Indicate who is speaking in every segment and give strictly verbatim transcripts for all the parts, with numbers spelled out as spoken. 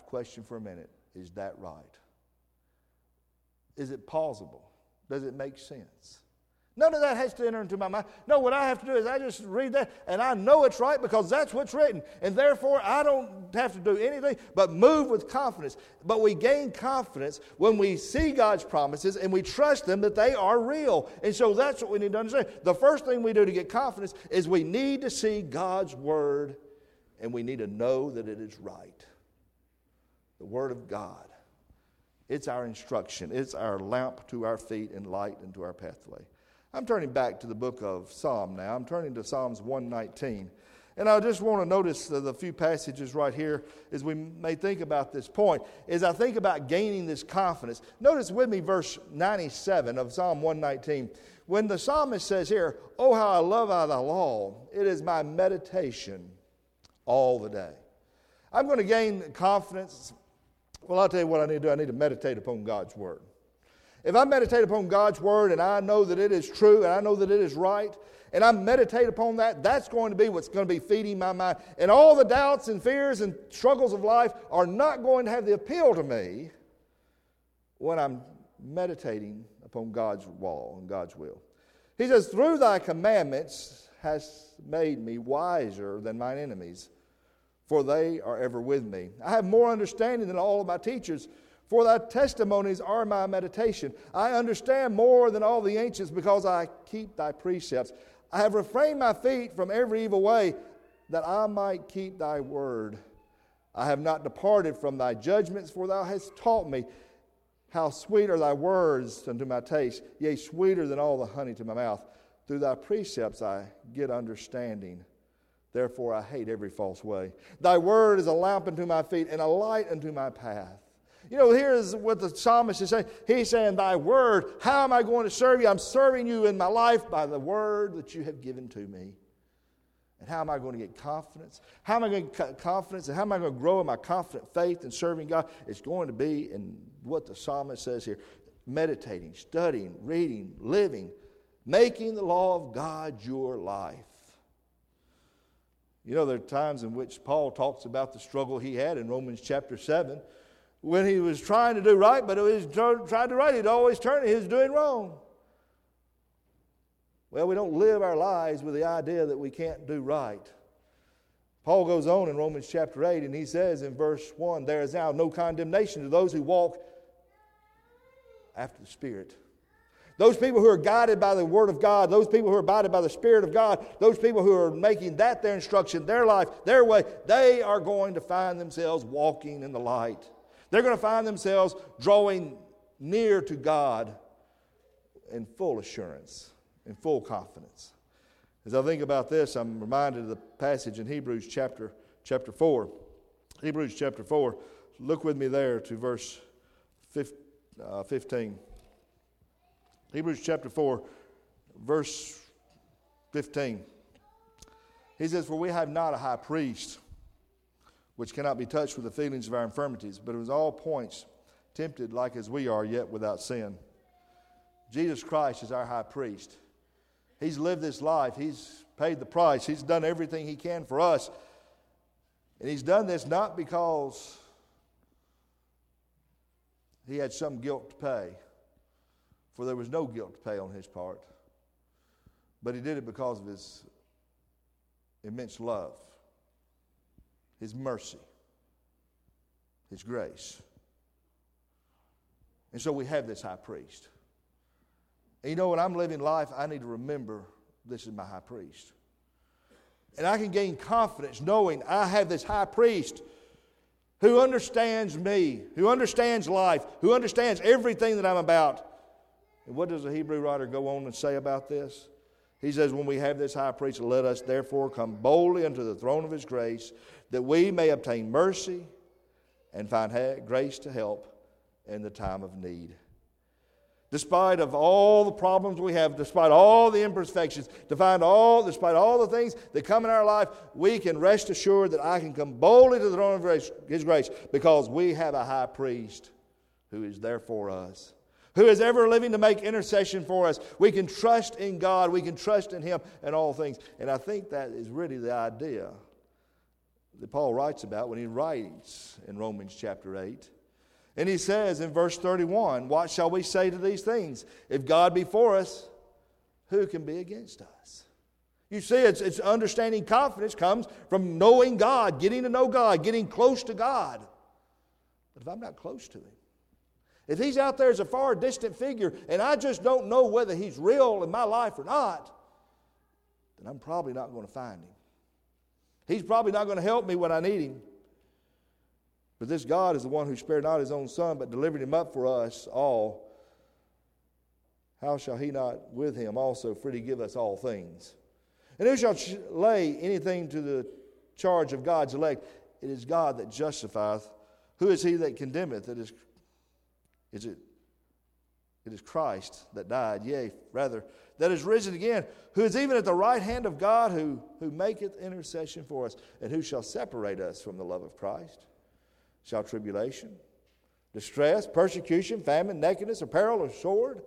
Speaker 1: question for a minute. Is that right? Is it plausible? Does it make sense? None of that has to enter into my mind. No, what I have to do is I just read that, and I know it's right because that's what's written. And therefore, I don't have to do anything but move with confidence. But we gain confidence when we see God's promises and we trust them that they are real. And so that's what we need to understand. The first thing we do to get confidence is we need to see God's Word, and we need to know that it is right. The Word of God. It's our instruction. It's our lamp to our feet and light into our pathway. I'm turning back to the book of Psalm now. I'm turning to Psalms one nineteen. And I just want to notice the, the few passages right here as we may think about this point. As I think about gaining this confidence, notice with me verse ninety-seven of Psalm one nineteen. When the psalmist says here, "Oh, how I love thy law. It is my meditation all the day." I'm going to gain confidence. Well, I'll tell you what I need to do. I need to meditate upon God's Word. If I meditate upon God's Word and I know that it is true and I know that it is right, and I meditate upon that, that's going to be what's going to be feeding my mind. And all the doubts and fears and struggles of life are not going to have the appeal to me when I'm meditating upon God's law and God's will. He says, "Through thy commandments hast made me wiser than mine enemies, for they are ever with me. I have more understanding than all of my teachers, for thy testimonies are my meditation. I understand more than all the ancients, because I keep thy precepts. I have refrained my feet from every evil way, that I might keep thy word. I have not departed from thy judgments, for thou hast taught me. How sweet are thy words unto my taste, yea, sweeter than all the honey to my mouth. Through thy precepts I get understanding. Therefore I hate every false way. Thy word is a lamp unto my feet and a light unto my path." You know, here's what the psalmist is saying. He's saying, thy word, how am I going to serve you? I'm serving you in my life by the word that you have given to me. And how am I going to get confidence? How am I going to get confidence? And how am I going to grow in my confident faith in serving God? It's going to be in what the psalmist says here. Meditating, studying, reading, living, making the law of God your life. You know, there are times in which Paul talks about the struggle he had in Romans chapter seven, when he was trying to do right, but he was trying to right, he'd always turn it, he was doing wrong. Well, we don't live our lives with the idea that we can't do right. Paul goes on in Romans chapter eight, and he says in verse one, "There is now no condemnation to those who walk after the Spirit." Those people who are guided by the Word of God, those people who are guided by the Spirit of God, those people who are making that their instruction, their life, their way, they are going to find themselves walking in the light. They're going to find themselves drawing near to God in full assurance, in full confidence. As I think about this, I'm reminded of the passage in Hebrews chapter, chapter four. Hebrews chapter four. Look with me there to verse fifteen. Hebrews chapter four, verse fifteen. He says, "For we have not a high priest which cannot be touched with the feelings of our infirmities, but in all points tempted like as we are, yet without sin." Jesus Christ is our high priest. He's lived this life. He's paid the price. He's done everything he can for us. And he's done this not because he had some guilt to pay, for there was no guilt to pay on his part. But he did it because of his immense love, his mercy, his grace. And so we have this high priest. And you know, when I'm living life, I need to remember this is my high priest. And I can gain confidence knowing I have this high priest who understands me, who understands life, who understands everything that I'm about. And what does the Hebrew writer go on and say about this? He says, "When we have this high priest, let us therefore come boldly unto the throne of his grace, that we may obtain mercy and find grace to help in the time of need." Despite of all the problems we have, despite all the imperfections, despite all, despite all the things that come in our life, we can rest assured that I can come boldly to the throne of grace, his grace, because we have a high priest who is there for us, who is ever living to make intercession for us. We can trust in God. We can trust in him in all things. And I think that is really the idea that Paul writes about when he writes in Romans chapter eight. And he says in verse thirty-one, what shall we say to these things? If God be for us, who can be against us? You see, it's, it's understanding confidence comes from knowing God, getting to know God, getting close to God. But if I'm not close to Him, if He's out there as a far distant figure and I just don't know whether He's real in my life or not, then I'm probably not going to find Him. He's probably not going to help me when I need Him. But this God is the one who spared not His own Son, but delivered Him up for us all. How shall He not with Him also freely give us all things? And who shall lay anything to the charge of God's elect? It is God that justifieth. Who is He that condemneth? It is, is it, it is Christ that died, yea, rather, that is risen again, who is even at the right hand of God, who, who maketh intercession for us. And who shall separate us from the love of Christ? Shall tribulation, distress, persecution, famine, nakedness, or peril, or sword?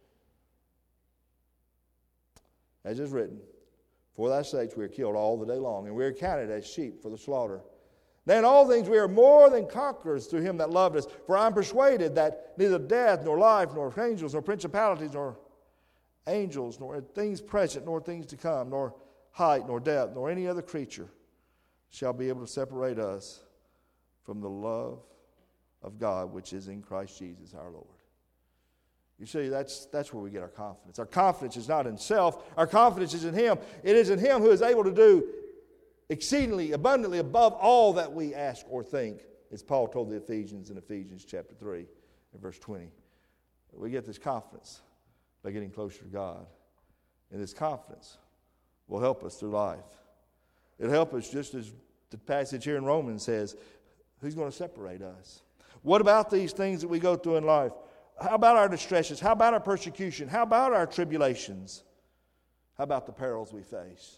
Speaker 1: As is written, for thy sakes we are killed all the day long, and we are counted as sheep for the slaughter. Now in all things we are more than conquerors through Him that loved us. For I am persuaded that neither death, nor life, nor angels, nor principalities, nor angels, nor things present, nor things to come, nor height, nor depth, nor any other creature shall be able to separate us from the love of God which is in Christ Jesus our Lord. You see, that's, that's where we get our confidence. Our confidence is not in self. Our confidence is in Him. It is in Him who is able to do exceedingly, abundantly above all that we ask or think, as Paul told the Ephesians in Ephesians chapter three and verse twenty. We get this confidence by getting closer to God. And this confidence will help us through life. It'll help us just as the passage here in Romans says, who's going to separate us? What about these things that we go through in life? How about our distresses? How about our persecution? How about our tribulations? How about the perils we face?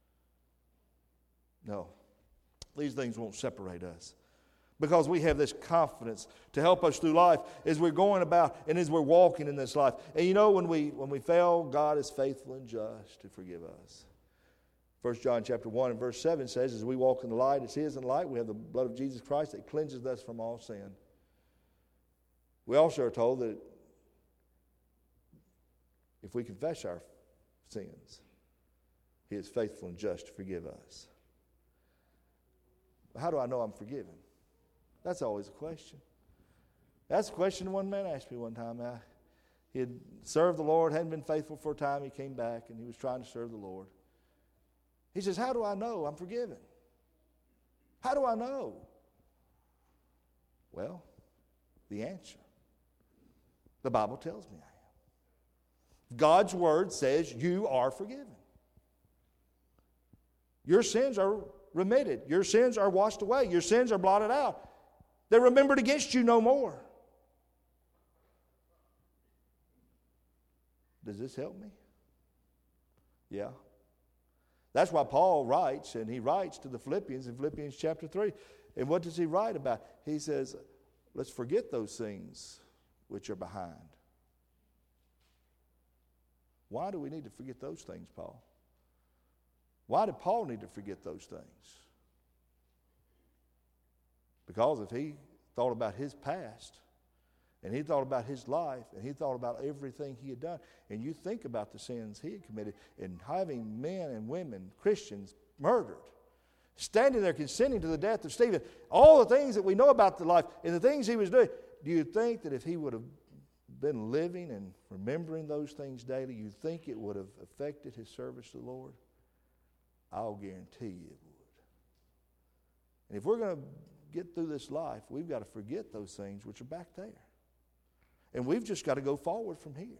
Speaker 1: No, these things won't separate us because we have this confidence to help us through life as we're going about and as we're walking in this life. And you know, when we when we fail, God is faithful and just to forgive us. First John chapter one and verse seven says, as we walk in the light, as He is in the light, we have the blood of Jesus Christ that cleanses us from all sin. We also are told that if we confess our sins, He is faithful and just to forgive us. How do I know I'm forgiven? That's always a question. That's a question one man asked me one time. I, he had served the Lord, hadn't been faithful for a time. He came back and he was trying to serve the Lord. He says, how do I know I'm forgiven? How do I know? Well, the answer. The Bible tells me I am. God's Word says you are forgiven. Your sins are remitted. Your sins are washed away. Your sins are blotted out. They're remembered against you no more. Does this help me? Yeah. That's why Paul writes, and he writes to the Philippians in Philippians chapter three. And what does he write about? He says, let's forget those things which are behind. Why do we need to forget those things, Paul? Why did Paul need to forget those things? Because if he thought about his past, and he thought about his life, and he thought about everything he had done, and you think about the sins he had committed, and having men and women, Christians, murdered, standing there consenting to the death of Stephen, all the things that we know about the life, and the things he was doing, do you think that if he would have been living and remembering those things daily, you think it would have affected his service to the Lord? I'll guarantee you it would. And if we're going to get through this life, we've got to forget those things which are back there. And we've just got to go forward from here.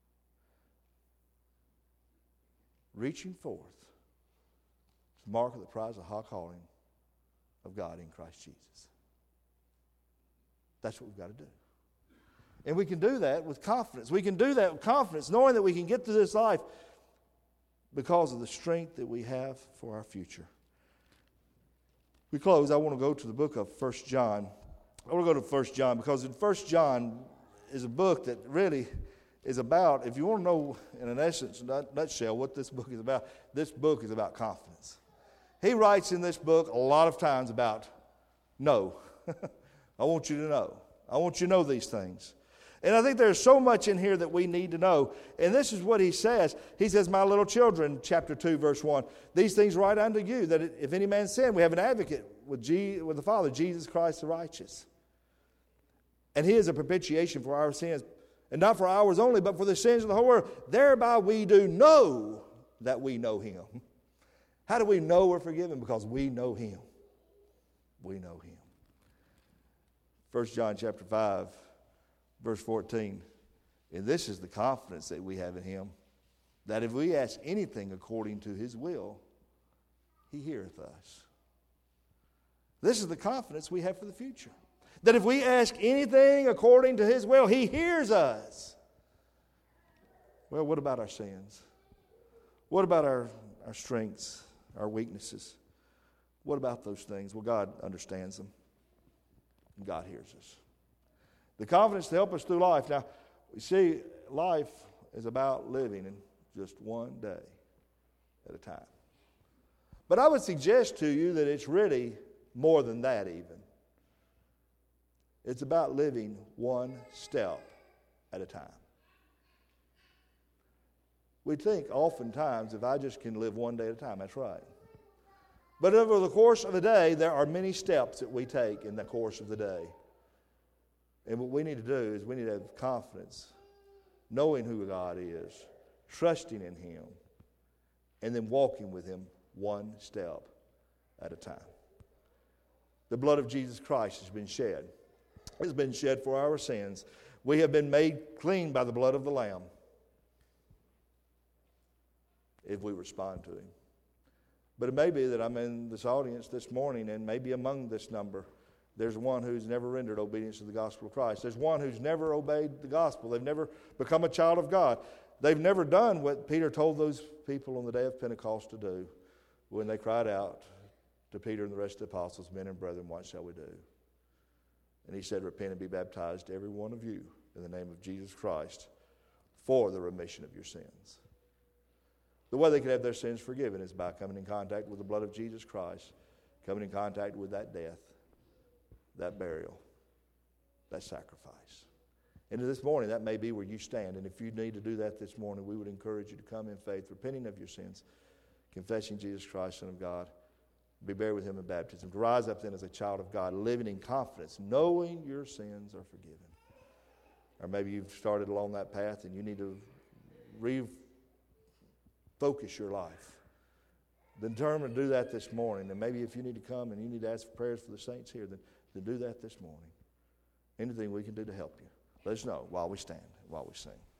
Speaker 1: Reaching forth to the mark of the prize of the high calling of God in Christ Jesus. That's what we've got to do. And we can do that with confidence. We can do that with confidence, knowing that we can get through this life because of the strength that we have for our future. We close. I want to go to the book of First John. I want to go to First John because in First John is a book that really is about, if you want to know in an essence, nutshell, what this book is about, this book is about confidence. He writes in this book a lot of times about know. I want you to know. I want you to know these things. And I think there's so much in here that we need to know. And this is what he says. He says, my little children, chapter two, verse one, these things write unto you, that if any man sin, we have an advocate with, Je- with the Father, Jesus Christ the righteous. And he is a propitiation for our sins, and not for ours only, but for the sins of the whole world. Thereby we do know that we know him. How do we know we're forgiven? Because we know him. We know him. First John chapter five, verse fourteen. And this is the confidence that we have in him, that if we ask anything according to his will, he heareth us. This is the confidence we have for the future. That if we ask anything according to his will, he hears us. Well, what about our sins? What about our, our strengths, our weaknesses? What about those things? Well, God understands them. And God hears us. The confidence to help us through life. Now, you see, life is about living in just one day at a time. But I would suggest to you that it's really more than that even. It's about living one step at a time. We think oftentimes, if I just can live one day at a time, that's right. But over the course of a day, there are many steps that we take in the course of the day. And what we need to do is we need to have confidence, knowing who God is, trusting in him, and then walking with him one step at a time. The blood of Jesus Christ has been shed. It has been shed for our sins. We have been made clean by the blood of the Lamb if we respond to him. But it may be that I'm in this audience this morning, and maybe among this number, there's one who's never rendered obedience to the gospel of Christ. There's one who's never obeyed the gospel. They've never become a child of God. They've never done what Peter told those people on the day of Pentecost to do when they cried out to Peter and the rest of the apostles, men and brethren, what shall we do? And he said, repent and be baptized, every one of you, in the name of Jesus Christ, for the remission of your sins. The way they can have their sins forgiven is by coming in contact with the blood of Jesus Christ, coming in contact with that death, that burial, that sacrifice. And this morning, that may be where you stand. And if you need to do that this morning, we would encourage you to come in faith, repenting of your sins, confessing Jesus Christ, Son of God, be buried with him in baptism, to rise up then as a child of God, living in confidence, knowing your sins are forgiven. Or maybe you've started along that path and you need to refocus your life. Determined to do that this morning. And maybe if you need to come and you need to ask for prayers for the saints here, then, then do that this morning. Anything we can do to help you, let us know while we stand, while we sing.